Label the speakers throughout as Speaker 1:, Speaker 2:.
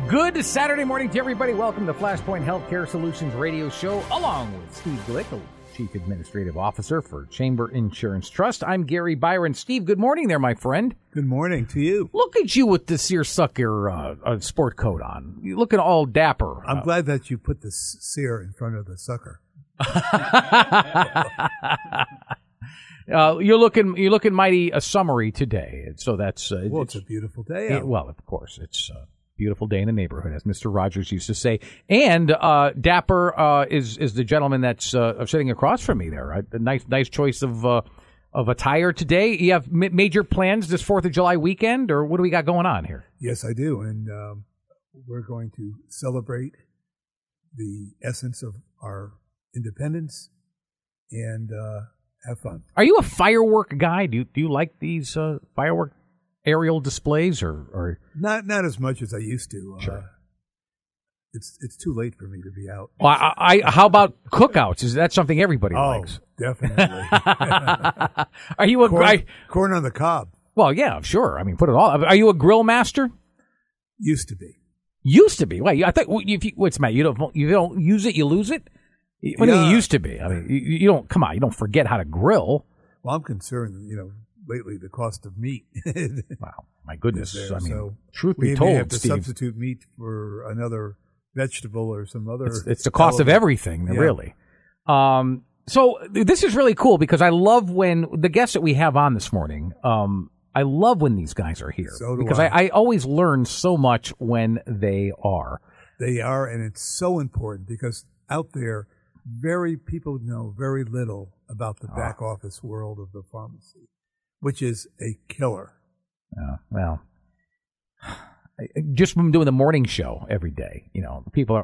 Speaker 1: Good Saturday morning to everybody. Welcome to Flashpoint Healthcare Solutions radio show, along with Steve Glick, Chief Administrative Officer for Chamber Insurance Trust. I'm Gary Byron. Steve, good morning there, my friend.
Speaker 2: Good morning to you.
Speaker 1: Look at you with this seersucker sport coat on. You're looking all dapper.
Speaker 2: I'm glad that you put the seer in front of the sucker.
Speaker 1: You're looking mighty summery today. So that's
Speaker 2: it's a beautiful day out.
Speaker 1: Well, of course, it's a beautiful day in the neighborhood, as Mr. Rogers used to say. And dapper is the gentleman that's sitting across from me there. Right? A nice choice of attire today. You have major plans this 4th of July weekend, or what do we got going on here?
Speaker 2: Yes, I do, and we're going to celebrate the essence of our independence and have fun.
Speaker 1: Are you a firework guy? Do you like these firework aerial displays, or
Speaker 2: not as much as I used to?
Speaker 1: Sure.
Speaker 2: It's too late for me to be out.
Speaker 1: Well, how about cookouts? Is that something everybody likes?
Speaker 2: Definitely.
Speaker 1: Are you a
Speaker 2: corn on the cob?
Speaker 1: Well, yeah, sure. I mean, put it all. Are you a grill master?
Speaker 2: Used to be.
Speaker 1: Used to be. Wait, I thought what's Matt? You don't use it, you lose it. What do you used to be? I mean, you don't. Come on, you don't forget how to grill.
Speaker 2: Well, I'm concerned. Lately the cost of meat.
Speaker 1: Wow, my goodness!
Speaker 2: There,
Speaker 1: I mean,
Speaker 2: so
Speaker 1: truth be
Speaker 2: we
Speaker 1: told,
Speaker 2: may have to
Speaker 1: Steve,
Speaker 2: substitute meat for another vegetable or some other.
Speaker 1: It's the cost of everything, really. So this is really cool because I love when the guests that we have on this morning. I love when these guys are here because I always learn so much when they are.
Speaker 2: They are, and it's so important because out there, people know very little about the back office world of the pharmacy, which is a killer.
Speaker 1: Well, just from doing the morning show every day, people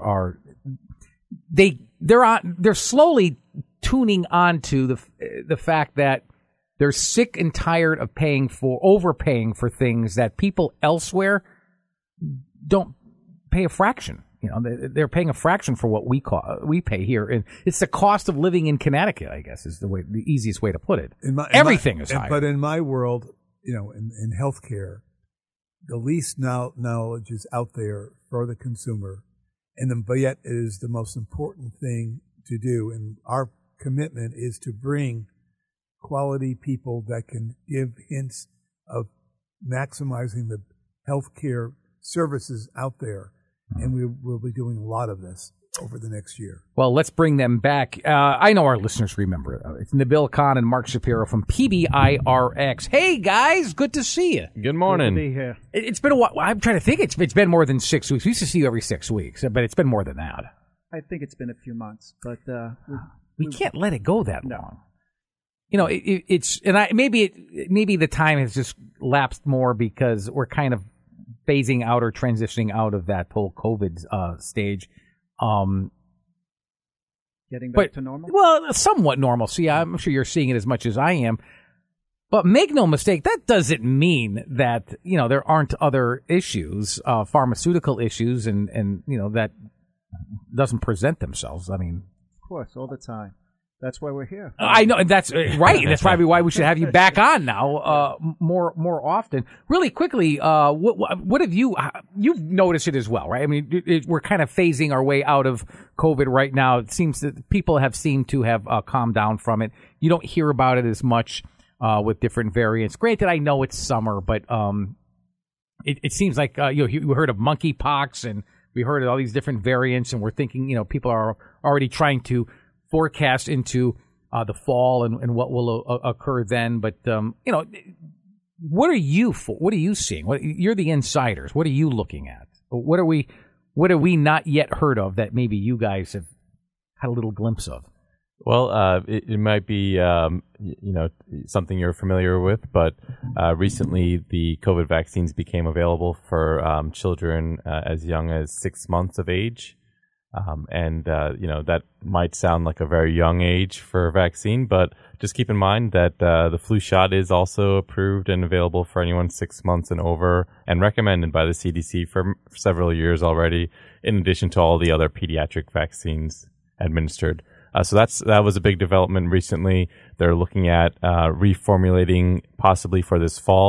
Speaker 1: they're slowly tuning on to the fact that they're sick and tired of overpaying for things that people elsewhere don't pay a fraction. They're paying a fraction for what we pay here, and it's the cost of living in Connecticut, I guess, is the easiest way to put it. Everything is higher.
Speaker 2: But in my world, in healthcare, the least knowledge is out there for the consumer, but yet it is the most important thing to do. And our commitment is to bring quality people that can give hints of maximizing the healthcare services out there. And we will be doing a lot of this over the next year. Well,
Speaker 1: let's bring them back. I know our listeners remember it. It's Nabil Khan and Mark Shapiro from PBIRX. Hey, guys, good to see you.
Speaker 3: Good morning.
Speaker 4: Good to be here.
Speaker 1: It's been a while. I'm trying to think. It's been more than 6 weeks. We used to see you every 6 weeks, but it's been more than that.
Speaker 4: I think it's been a few months, but
Speaker 1: we can't let it go that long. Maybe the time has just lapsed more because we're kind of phasing out or transitioning out of that whole COVID stage.
Speaker 4: Getting back to normal?
Speaker 1: Well, somewhat normal. See, I'm sure you're seeing it as much as I am. But make no mistake, that doesn't mean that, there aren't other issues, pharmaceutical issues, and that doesn't present themselves. I mean,
Speaker 4: of course, all the time. That's why we're here.
Speaker 1: I know, and that's right. That's probably why we should have you back on now more often. Really quickly, what have you've noticed it as well, right? I mean, we're kind of phasing our way out of COVID right now. It seems that people seemed to have calmed down from it. You don't hear about it as much with different variants. Granted, I know it's summer, but it seems like you heard of monkeypox, and we heard of all these different variants, and we're thinking people are already trying to forecast into the fall and what will occur then. But what are you seeing? You're the insiders. What are you looking at? What are we not yet heard of that maybe you guys have had a little glimpse of?
Speaker 3: Well, it might be something you're familiar with, but recently the COVID vaccines became available for children as young as 6 months of age. That might sound like a very young age for a vaccine, but just keep in mind that the flu shot is also approved and available for anyone 6 months and over, and recommended by the CDC for several years already, in addition to all the other pediatric vaccines administered. So that was a big development recently. They're looking at reformulating possibly for this fall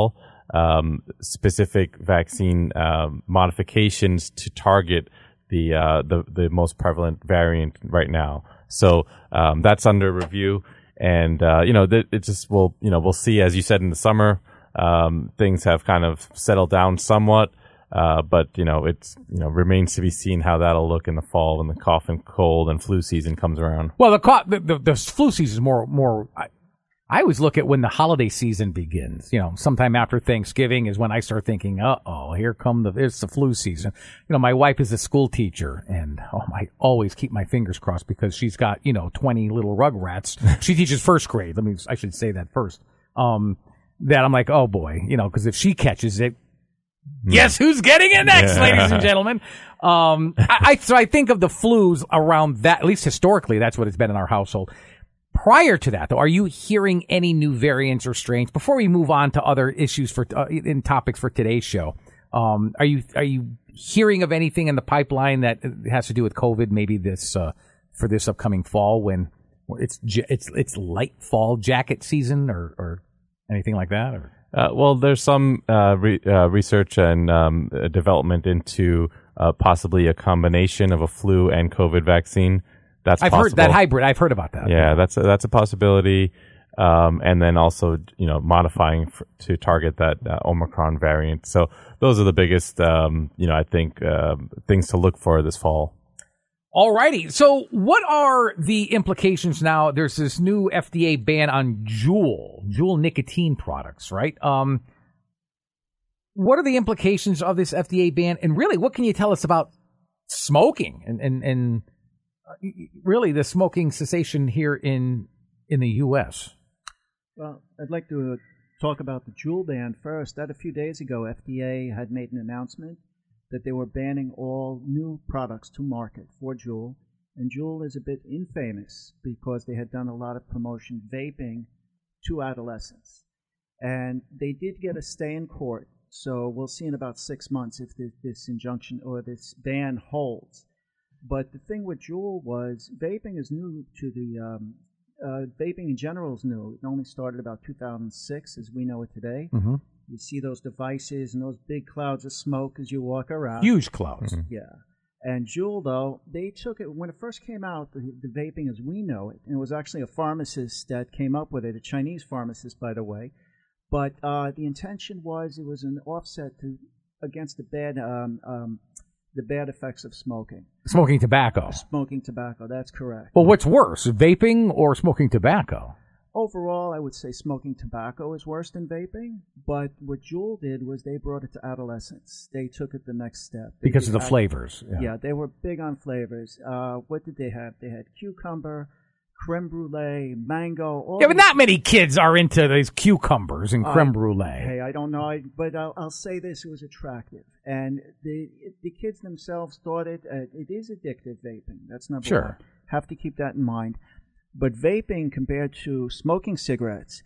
Speaker 3: specific vaccine modifications to target the most prevalent variant right now. So that's under review, and it just we'll see, as you said, in the summer. Things have kind of settled down somewhat, but it's remains to be seen how that'll look in the fall when the cough and cold and flu season comes around.
Speaker 1: Well, the flu season is more. I always look at when the holiday season begins. Sometime after Thanksgiving is when I start thinking, it's the flu season. My wife is a school teacher, and I always keep my fingers crossed because she's got 20 little rugrats. She teaches first grade. I should say that first. That I'm like, oh boy, because if she catches it, guess who's getting it next, ladies and gentlemen? So I think of the flus around that, at least historically, that's what it's been in our household. Prior to that, though, are you hearing any new variants or strains? Before we move on to other issues in topics for today's show, are you hearing of anything in the pipeline that has to do with COVID? Maybe for this upcoming fall when it's light fall jacket season or anything like that? Or?
Speaker 3: Well, there's some research and development into possibly a combination of a flu and COVID vaccine. I've
Speaker 1: heard that hybrid. I've heard about that.
Speaker 3: Yeah, that's a possibility. And then also, modifying to target that Omicron variant. So those are the biggest, I think, things to look for this fall.
Speaker 1: All righty. So what are the implications now? There's this new FDA ban on Juul nicotine products, right? What are the implications of this FDA ban? And really, what can you tell us about smoking and really the smoking cessation here in the U.S.?
Speaker 4: Well, I'd like to talk about the Juul ban first. That a few days ago, FDA had made an announcement that they were banning all new products to market for Juul. And Juul is a bit infamous because they had done a lot of promotion vaping to adolescents. And they did get a stay in court, so we'll see in about 6 months if this injunction or this ban holds. But the thing with Juul was vaping is new to the vaping in general is new. It only started about 2006 as we know it today.
Speaker 1: Mm-hmm.
Speaker 4: You see those devices and those big clouds of smoke as you walk around.
Speaker 1: Huge clouds.
Speaker 3: Mm-hmm.
Speaker 4: Yeah. And Juul, though, they took it, when it first came out, the vaping as we know it, and it was actually a pharmacist that came up with it, a Chinese pharmacist, by the way. But the intention was it was an offset against the bad effects of smoking.
Speaker 1: Smoking tobacco.
Speaker 4: Smoking tobacco, that's correct.
Speaker 1: Well, what's worse, vaping or smoking tobacco?
Speaker 4: Overall, I would say smoking tobacco is worse than vaping, but what Juul did was they brought it to adolescents. They took it the next step.
Speaker 1: Because of the flavors.
Speaker 4: Yeah, they were big on flavors. What did they have? They had cucumber, creme brulee, mango.
Speaker 1: But not many kids are into these cucumbers and creme brulee.
Speaker 4: Hey, I don't know, but I'll say this, it was attractive. And the kids themselves thought it is addictive, vaping. That's number one. Have to keep that in mind. But vaping compared to smoking cigarettes,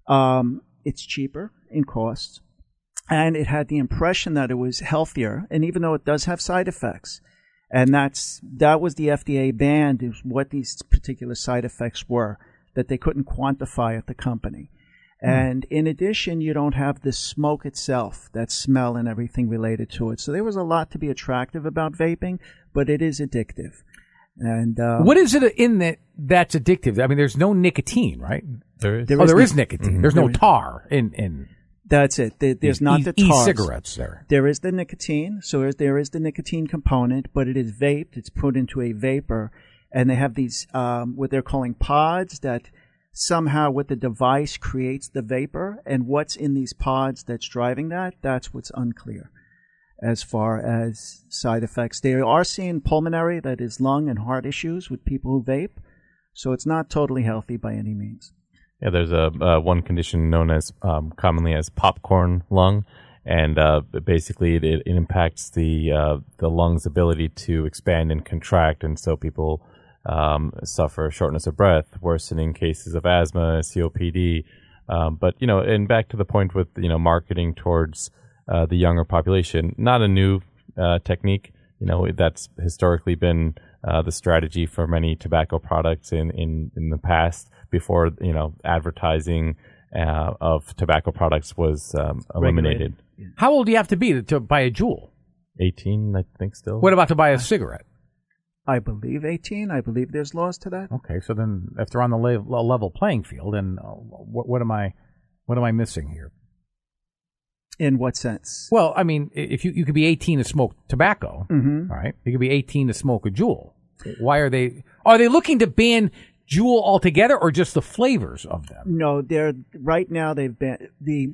Speaker 4: it's cheaper in cost, and it had the impression that it was healthier. And even though it does have side effects, and that was the FDA ban, is what these particular side effects were that they couldn't quantify at the company. And in addition, you don't have the smoke itself, that smell and everything related to it. So there was a lot to be attractive about vaping, but it is addictive. And
Speaker 1: what is it in that's addictive? I mean, there's no nicotine, right?
Speaker 3: There is.
Speaker 1: There is nicotine. Mm-hmm. There's no tar in.
Speaker 4: That's it. There's not the tar.
Speaker 1: E-cigarettes there.
Speaker 4: There is the nicotine, so there is the nicotine component, but it is vaped. It's put into a vapor, and they have these what they're calling pods that somehow with the device creates the vapor, and what's in these pods that's driving that's what's unclear as far as side effects. They are seeing pulmonary, that is lung and heart issues with people who vape, so it's not totally healthy by any means.
Speaker 3: Yeah, there's one condition known as commonly as popcorn lung, and basically it impacts the lung's ability to expand and contract, and so people suffer shortness of breath, worsening cases of asthma, COPD. But and back to the point with marketing towards the younger population, not a new technique. That's historically been the strategy for many tobacco products in the past. Before advertising of tobacco products was eliminated.
Speaker 4: Yeah.
Speaker 1: How old do you have to be to buy a Juul?
Speaker 3: 18, I think, still.
Speaker 1: What about to buy a cigarette?
Speaker 4: I believe 18. I believe there's laws to that.
Speaker 1: Okay, so then if they're on the level playing field, then what am I missing here?
Speaker 4: In what sense?
Speaker 1: Well, I mean, if you could be 18 to smoke tobacco, all right? You could be 18 to smoke a Juul. Why are they looking to ban Juul altogether, or just the flavors of them?
Speaker 4: No, right now they've banned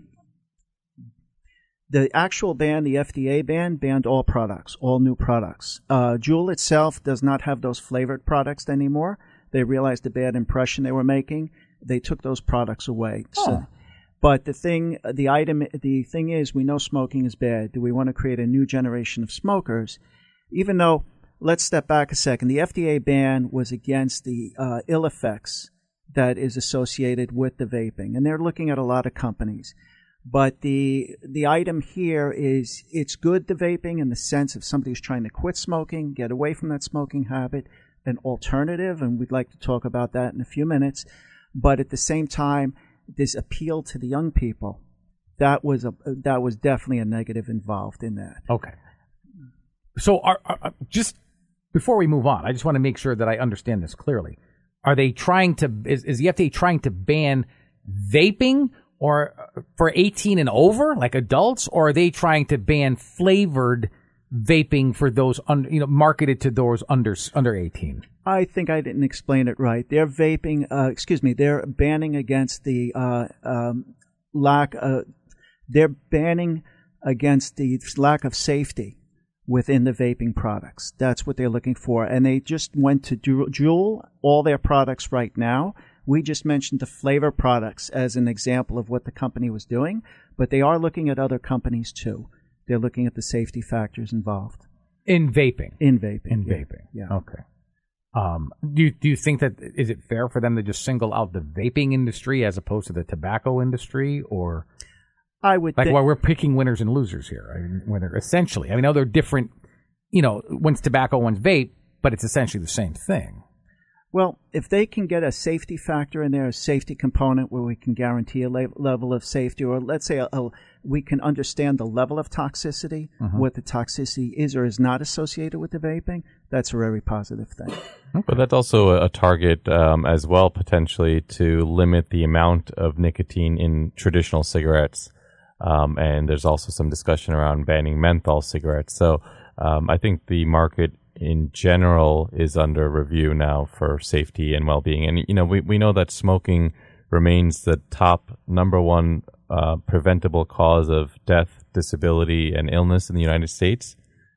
Speaker 4: the actual ban, the FDA ban, banned all products, all new products. Juul itself does not have those flavored products anymore. They realized the bad impression they were making. They took those products away.
Speaker 1: Oh.
Speaker 4: So, but the thing is, we know smoking is bad. Do we want to create a new generation of smokers? Even though, let's step back a second. The FDA ban was against the ill effects that is associated with the vaping, and they're looking at a lot of companies. But the item here is, it's good, the vaping, in the sense of somebody who's trying to quit smoking, get away from that smoking habit, an alternative, and we'd like to talk about that in a few minutes. But at the same time, this appeal to the young people, that was definitely a negative involved in that.
Speaker 1: Okay. So just before we move on, I just want to make sure that I understand this clearly. Are they trying to, is the FDA trying to ban vaping or for 18 and over, like adults, or are they trying to ban flavored vaping for those marketed to those under 18?
Speaker 4: I think I didn't explain it right. They're vaping. They're banning against the they're banning against the lack of safety within the vaping products. That's what they're looking for. And they just went to Juul, all their products right now. We just mentioned the flavor products as an example of what the company was doing, but they are looking at other companies too. They're looking at the safety factors involved.
Speaker 1: In vaping?
Speaker 4: In vaping.
Speaker 1: In vaping.
Speaker 4: Yeah.
Speaker 1: Okay. Do you think that, is it fair for them to just single out the vaping industry as opposed to the tobacco industry, or
Speaker 4: I would
Speaker 1: well, we're picking winners and losers here? I mean, when they're essentially, I know they're different. One's tobacco, one's vape, but it's essentially the same thing.
Speaker 4: Well, if they can get a safety factor in there, a safety component where we can guarantee a level of safety, or let's say we can understand the level of toxicity, what the toxicity is or is not associated with the vaping, that's a very positive thing.
Speaker 3: But that's also a target as well, potentially, to limit the amount of nicotine in traditional cigarettes. And there's also some discussion around banning menthol cigarettes. So I think the market in general is under review now for safety and well-being. And, we know that smoking remains the top number one preventable cause of death, disability, and illness in the United States.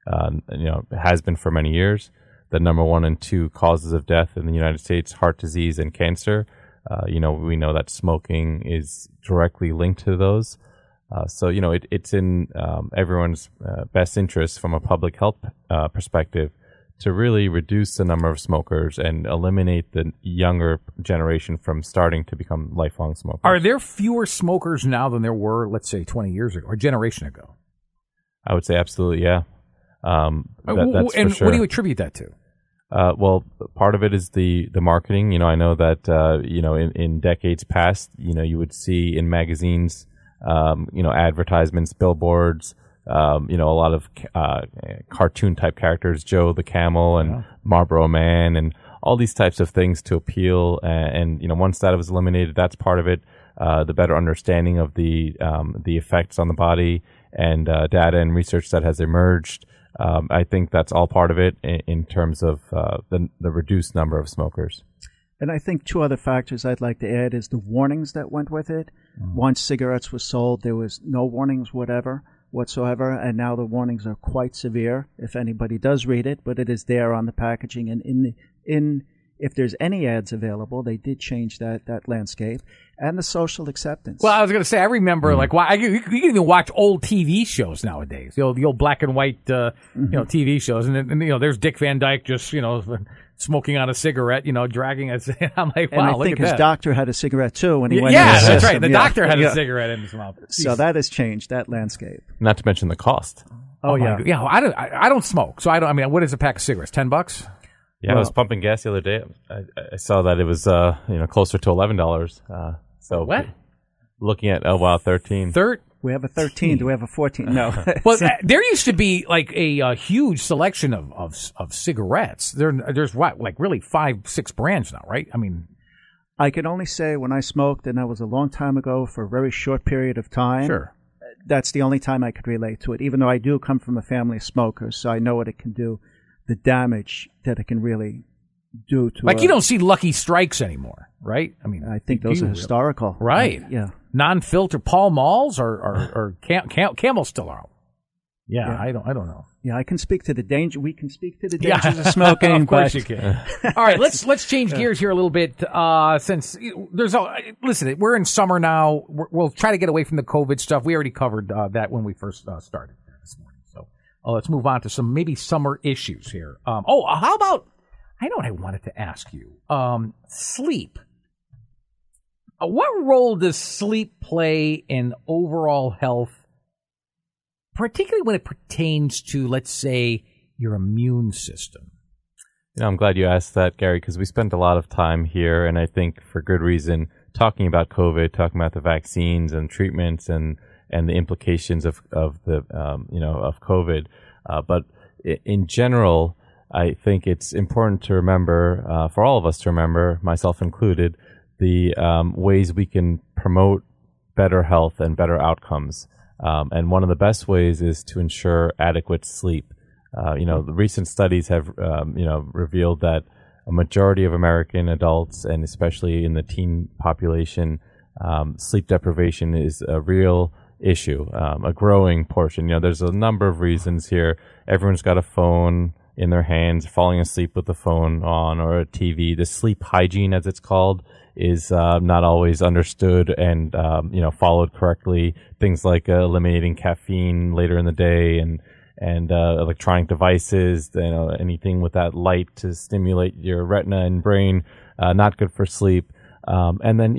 Speaker 3: It has been for many years. The number 1 and 2 causes of death in the United States, heart disease and cancer. We know that smoking is directly linked to those. So it's in everyone's best interest from a public health perspective to really reduce the number of smokers and eliminate the younger generation from starting to become lifelong smokers.
Speaker 1: Are there fewer smokers now than there were, let's say, 20 years ago or a generation ago?
Speaker 3: I would say absolutely, yeah. That's
Speaker 1: and
Speaker 3: for sure.
Speaker 1: What do you attribute that to?
Speaker 3: Well, part of it is the marketing. I know that in decades past, you would see in magazines, advertisements, billboards, a lot of cartoon type characters, Joe the Camel and Marlboro Man, and all these types of things to appeal. And once that was eliminated, that's part of it. The better understanding of the effects on the body and data and research that has emerged. I think that's all part of it in terms of the reduced number of smokers.
Speaker 4: And I think two other factors I'd like to add is the warnings that went with it. Once cigarettes were sold, there was no warnings whatsoever, and now the warnings are quite severe if anybody does read it, but it is there on the packaging. And if there's any ads available, they did change that landscape. And the social acceptance.
Speaker 1: Well, I was going to say, I remember, you can even watch old TV shows nowadays, the old black and white, TV shows. And there's Dick Van Dyke just, smoking on a cigarette, dragging it. I'm like, wow,
Speaker 4: and I
Speaker 1: look
Speaker 4: think
Speaker 1: at
Speaker 4: his
Speaker 1: that.
Speaker 4: doctor had a cigarette too when he went.
Speaker 1: Yeah, that's right. The doctor had a cigarette in his mouth.
Speaker 4: So that has changed that landscape.
Speaker 3: Not to mention the cost.
Speaker 1: Oh yeah, yeah. I don't smoke, so I don't. I mean, what is a pack of cigarettes? $10?
Speaker 3: Yeah, I was pumping gas the other day. I saw that it was closer to $11. So
Speaker 1: what?
Speaker 3: looking at 13.
Speaker 4: We have a 13. Do we have a 14? No.
Speaker 1: Well, there used to be like a huge selection of cigarettes. There's what, like really 5-6 brands now, right? I mean,
Speaker 4: I can only say when I smoked, and that was a long time ago for a very short period of time.
Speaker 1: Sure.
Speaker 4: That's the only time I could relate to it, even though I do come from a family of smokers, so I know what it can do, the damage that it can really do to
Speaker 1: like you don't see Lucky Strikes anymore, right? I mean,
Speaker 4: I think those are historical.
Speaker 1: Right.
Speaker 4: Yeah.
Speaker 1: Non-filter Pall Malls or Camel still out. Yeah, I don't know.
Speaker 4: Yeah, I can speak to the danger. We can speak to the dangers of smoking.
Speaker 1: Of course you can. All right, let's change gears here a little bit. Since listen, we're in summer now. We'll try to get away from the COVID stuff. We already covered that when we first started this morning. So let's move on to some maybe summer issues here. How about? I know what I wanted to ask you. Sleep. What role does sleep play in overall health, particularly when it pertains to, let's say, your immune system?
Speaker 3: I'm glad you asked that, Gary, because we spent a lot of time here, and I think for good reason, talking about COVID, talking about the vaccines and treatments and the implications of COVID. But in general, I think it's important to remember, for all of us to remember, myself included, the ways we can promote better health and better outcomes. And one of the best ways is to ensure adequate sleep. The recent studies have, revealed that a majority of American adults, and especially in the teen population, sleep deprivation is a real issue, a growing portion. There's a number of reasons here. Everyone's got a phone in their hands, falling asleep with the phone on, or a TV. The sleep hygiene, as it's called, is not always understood and followed correctly. Things like eliminating caffeine later in the day and electronic devices, anything with that light to stimulate your retina and brain, not good for sleep. And then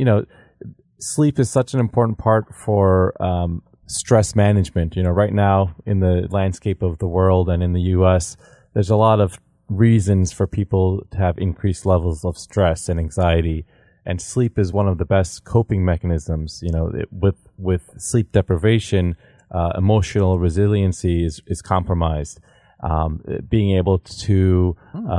Speaker 3: sleep is such an important part for stress management. Right now in the landscape of the world and in the U.S., there's a lot of reasons for people to have increased levels of stress and anxiety. And sleep is one of the best coping mechanisms. With sleep deprivation, emotional resiliency is compromised. Being able to,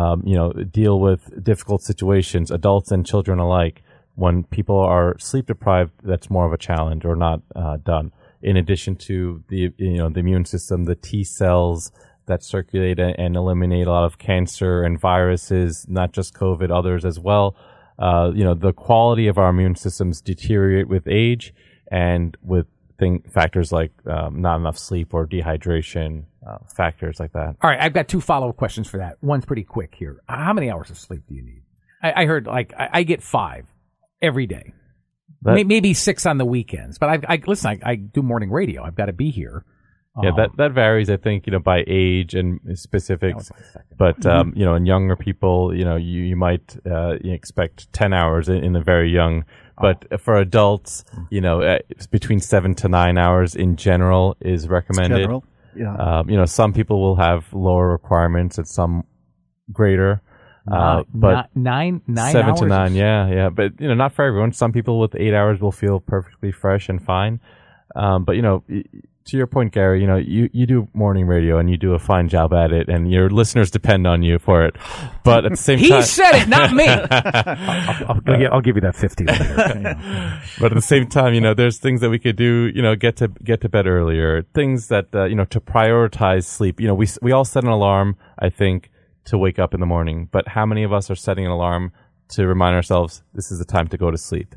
Speaker 3: deal with difficult situations, adults and children alike, when people are sleep deprived, that's more of a challenge or not done. In addition to the immune system, the T cells that circulate and eliminate a lot of cancer and viruses, not just COVID, others as well. The quality of our immune systems deteriorate with age and with factors like not enough sleep or dehydration, factors like that.
Speaker 1: All right, I've got 2 follow-up questions for that. One's pretty quick here. How many hours of sleep do you need? I heard I get 5 every day, maybe 6 on the weekends. But I do morning radio. I've got to be here.
Speaker 3: Yeah, that varies, I think, by age and specifics. But, in younger people, you might expect 10 hours in the very young. But for adults, it's between 7 to 9 hours in general is recommended.
Speaker 4: General, yeah.
Speaker 3: Some people will have lower requirements and some greater.
Speaker 1: But 9
Speaker 3: 7
Speaker 1: hours?
Speaker 3: to 9, yeah. But, not for everyone. Some people with 8 hours will feel perfectly fresh and fine. But, to your point, Gary, you do morning radio and you do a fine job at it, and your listeners depend on you for it. But at the same time,
Speaker 1: he said it, not me. I'll give you that 50 later.
Speaker 3: But at the same time, there's things that we could do. Get to bed earlier. Things that to prioritize sleep. We all set an alarm, I think, to wake up in the morning. But how many of us are setting an alarm to remind ourselves this is the time to go to sleep?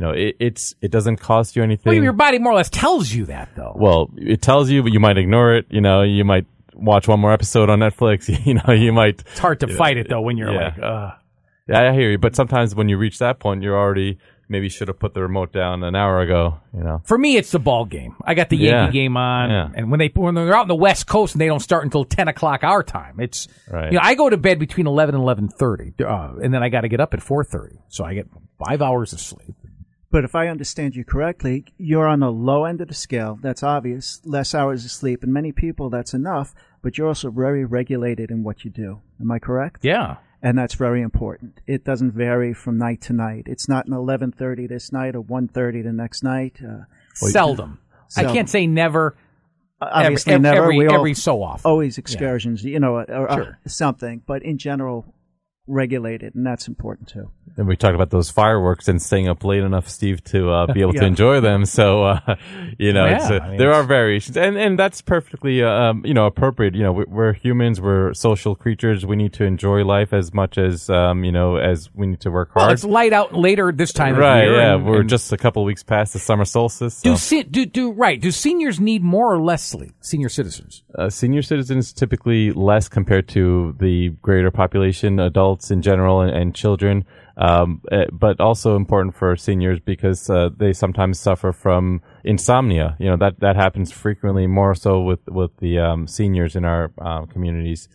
Speaker 3: It doesn't cost you anything.
Speaker 1: Well, your body more or less tells you that, though.
Speaker 3: Well, it tells you, but you might ignore it. You might watch one more episode on Netflix. You might.
Speaker 1: It's hard to fight it though when you're like,
Speaker 3: Yeah, I hear you. But sometimes when you reach that point, you're already maybe should have put the remote down an hour ago.
Speaker 1: For me, it's the ball game. I got the Yankee game on, and when they're out on the West Coast and they don't start until 10 o'clock our time, it's
Speaker 3: right.
Speaker 1: I go to bed between 11 and 11:30, and then I got to get up at 4:30, so I get 5 hours of sleep.
Speaker 4: But if I understand you correctly, you're on the low end of the scale. That's obvious. Less hours of sleep. And many people, that's enough. But you're also very regulated in what you do. Am I correct?
Speaker 1: Yeah.
Speaker 4: And that's very important. It doesn't vary from night to night. It's not an 11:30 this night or 1:30 the next night.
Speaker 1: Seldom. I can't say never.
Speaker 4: Obviously, never.
Speaker 1: Every so often.
Speaker 4: Always excursions, or something. But in general, regulated, and that's important too.
Speaker 3: And we talked about those fireworks and staying up late enough, Steve, to be able to enjoy them. So, there are variations, and that's perfectly, appropriate. We're humans, we're social creatures. We need to enjoy life as much as, as we need to work hard.
Speaker 1: Well, it's light out later this time
Speaker 3: right,
Speaker 1: of year.
Speaker 3: Yeah, we're just a couple of weeks past the summer solstice. So.
Speaker 1: Do seniors need more or less sleep? Senior citizens?
Speaker 3: Senior citizens typically less compared to the greater population, adults in general, and children. But also important for seniors because they sometimes suffer from insomnia. That happens frequently, more so with the seniors in our communities.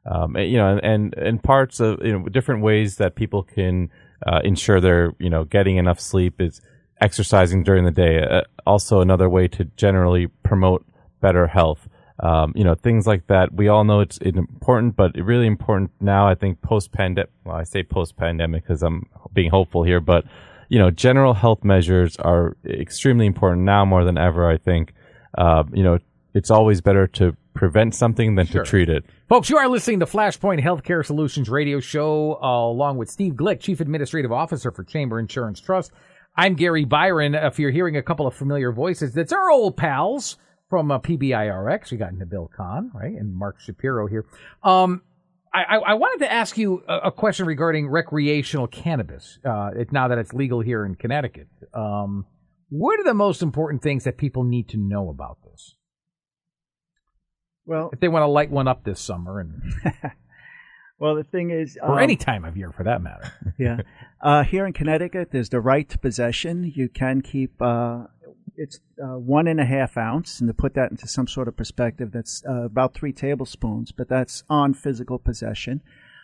Speaker 3: And parts of different ways that people can ensure they're getting enough sleep is exercising during the day. Also, another way to generally promote better health. Things like that. We all know it's important, but really important now, I think, post-pandemic. Well, I say post-pandemic because I'm being hopeful here, but, general health measures are extremely important now more than ever, I think. It's always better to prevent something than to treat it.
Speaker 1: Folks, you are listening to Flashpoint Healthcare Solutions radio show, along with Steve Glick, Chief Administrative Officer for Chamber Insurance Trust. I'm Gary Byron. If you're hearing a couple of familiar voices, that's our old pals from PBIRX. We got Nabil Khan, right, and Mark Shapiro here. I wanted to ask you a question regarding recreational cannabis, now that it's legal here in Connecticut. What are the most important things that people need to know about this?
Speaker 4: Well,
Speaker 1: if they want to light one up this summer.
Speaker 4: Well, the thing is...
Speaker 1: or any time of year, for that matter.
Speaker 4: Yeah. Here in Connecticut, there's the right to possession. You can keep... it's 1.5 ounce, and to put that into some sort of perspective, that's about 3 tablespoons, but that's on physical possession.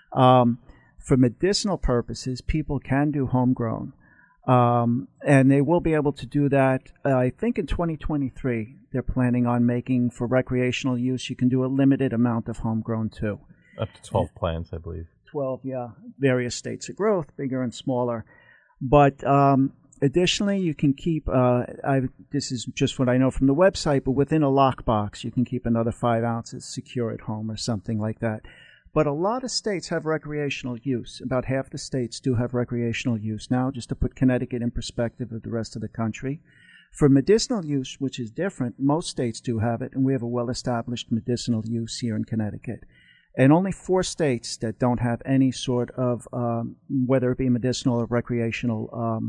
Speaker 4: For medicinal purposes, people can do homegrown, and they will be able to do that. I think in 2023, they're planning on making, for recreational use, you can do a limited amount of homegrown too.
Speaker 3: Up to 12 plants, I believe.
Speaker 4: 12, yeah. Various states of growth, bigger and smaller. But additionally, you can keep, this is just what I know from the website, but within a lockbox, you can keep another 5 ounces secure at home or something like that. But a lot of states have recreational use. About half the states do have recreational use now, just to put Connecticut in perspective of the rest of the country. For medicinal use, which is different, most states do have it, and we have a well-established medicinal use here in Connecticut. And only 4 states that don't have any sort of, whether it be medicinal or recreational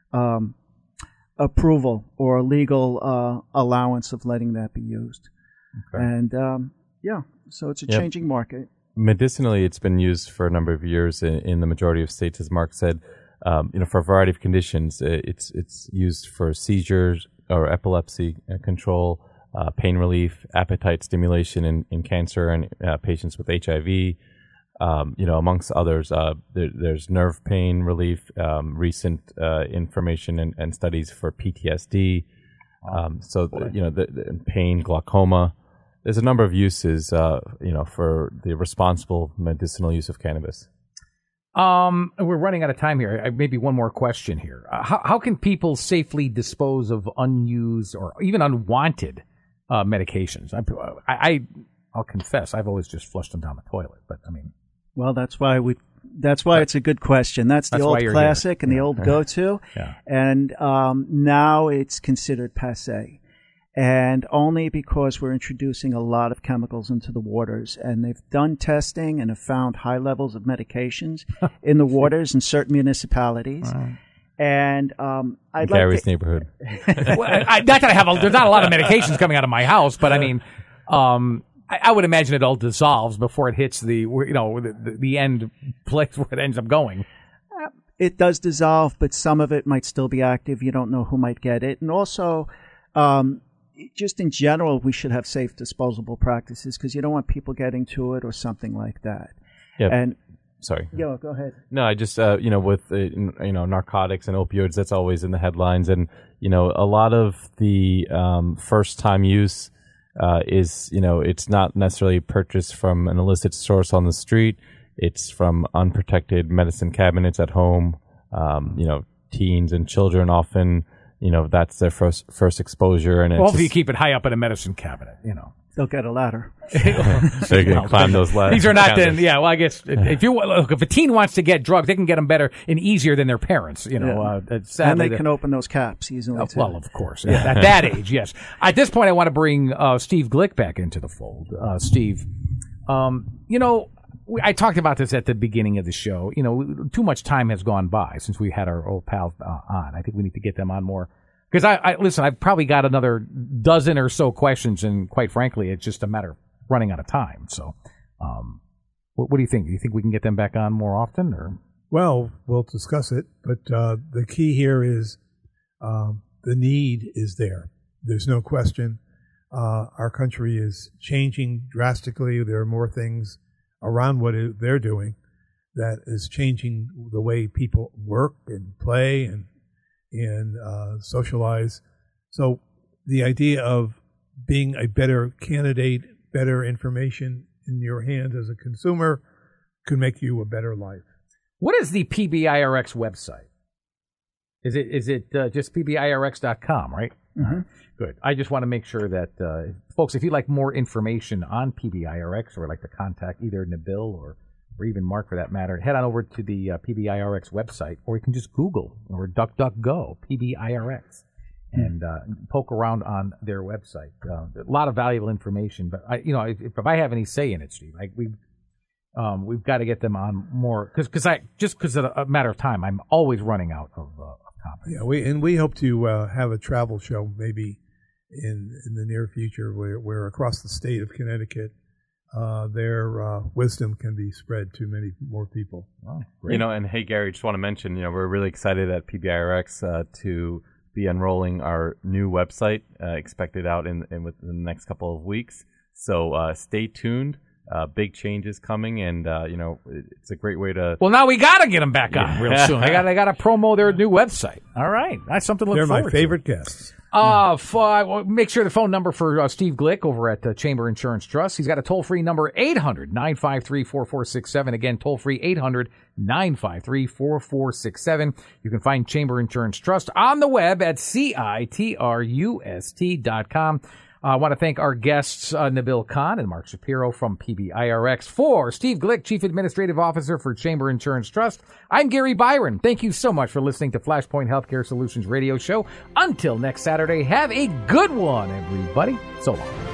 Speaker 4: approval or legal allowance of letting that be used. Okay. And, so it's a changing market.
Speaker 3: Medicinally, it's been used for a number of years in the majority of states, as Mark said, for a variety of conditions. It's used for seizures or epilepsy control, pain relief, appetite stimulation in cancer and patients with HIV, amongst others. There's nerve pain relief, recent information and studies for PTSD, the pain, glaucoma. There's a number of uses, for the responsible medicinal use of cannabis.
Speaker 1: We're running out of time here. Maybe one more question here. How can people safely dispose of unused or even unwanted medications? I'll confess, I've always just flushed them down the toilet. But I mean,
Speaker 4: well, that's why it's a good question. That's the old classic and the old go-to, and now it's considered passé. And only because we're introducing a lot of chemicals into the waters. And they've done testing and have found high levels of medications in the waters in certain municipalities. Right. And
Speaker 3: Gary's neighborhood.
Speaker 1: Not that I have there's not a lot of medications coming out of my house, but I mean, I would imagine it all dissolves before it hits the end place where it ends up going.
Speaker 4: It does dissolve, but some of it might still be active. You don't know who might get it. And also, just in general, we should have safe disposable practices because you don't want people getting to it or something like that.
Speaker 3: Yeah.
Speaker 4: And
Speaker 3: sorry.
Speaker 4: Go ahead.
Speaker 3: No, I just with narcotics and opioids, that's always in the headlines, and a lot of the first time use is it's not necessarily purchased from an illicit source on the street. It's from unprotected medicine cabinets at home. Teens and children often, that's their first exposure. And
Speaker 1: if you keep it high up in a medicine cabinet,
Speaker 4: They'll get a ladder.
Speaker 3: They can climb those ladders.
Speaker 1: These are not then. Yeah, well, I guess if a teen wants to get drugs, they can get them better and easier than their parents.
Speaker 4: And they can open those caps easily. Too.
Speaker 1: Well, of course, at that age, yes. At this point, I want to bring Steve Glick back into the fold. Steve, I talked about this at the beginning of the show. Too much time has gone by since we had our old pals on. I think we need to get them on more. Because listen, I've probably got another dozen or so questions, and quite frankly, it's just a matter of running out of time. So, what do you think? Do you think we can get them back on more often, or?
Speaker 2: Well, we'll discuss it, but the key here is the need is there. There's no question. Our country is changing drastically. There are more things around what they're doing that is changing the way people work and play and socialize. So the idea of being a better candidate, better information in your hands as a consumer could make you a better life.
Speaker 1: What is the PBIRX website? Is it just PBIRX.com, right?
Speaker 4: Mm-hmm.
Speaker 1: Good. I just want to make sure that, folks, if you'd like more information on PBIRX or like to contact either Nabil or even Mark for that matter, head on over to the PBIRX website, or you can just Google or DuckDuckGo PBIRX and poke around on their website. A lot of valuable information, but if I have any say in it, Steve, we've got to get them on more because of a matter of time, I'm always running out of topics.
Speaker 2: Yeah, we hope to have a travel show maybe in the near future where across the state of Connecticut. Their wisdom can be spread to many more people.
Speaker 1: Wow, great.
Speaker 3: And hey, Gary, just want to mention, we're really excited at PBIRX to be unrolling our new website, expected out in within the next couple of weeks. So stay tuned. Big changes coming, and it's a great way to.
Speaker 1: Well, now we got to get them back on real soon. I got to promo their new website. All right, that's something to look forward to.
Speaker 2: They're my favorite guests.
Speaker 1: Make sure the phone number for Steve Glick over at Chamber Insurance Trust. He's got a toll-free number, 800-953-4467. Again, toll-free, 800-953-4467. You can find Chamber Insurance Trust on the web at citrust.com. I want to thank our guests, Nabil Khan and Mark Shapiro from PBIRX. For Steve Glick, Chief Administrative Officer for Chamber Insurance Trust, I'm Gary Byron. Thank you so much for listening to Flashpoint Healthcare Solutions Radio Show. Until next Saturday, have a good one, everybody. So long.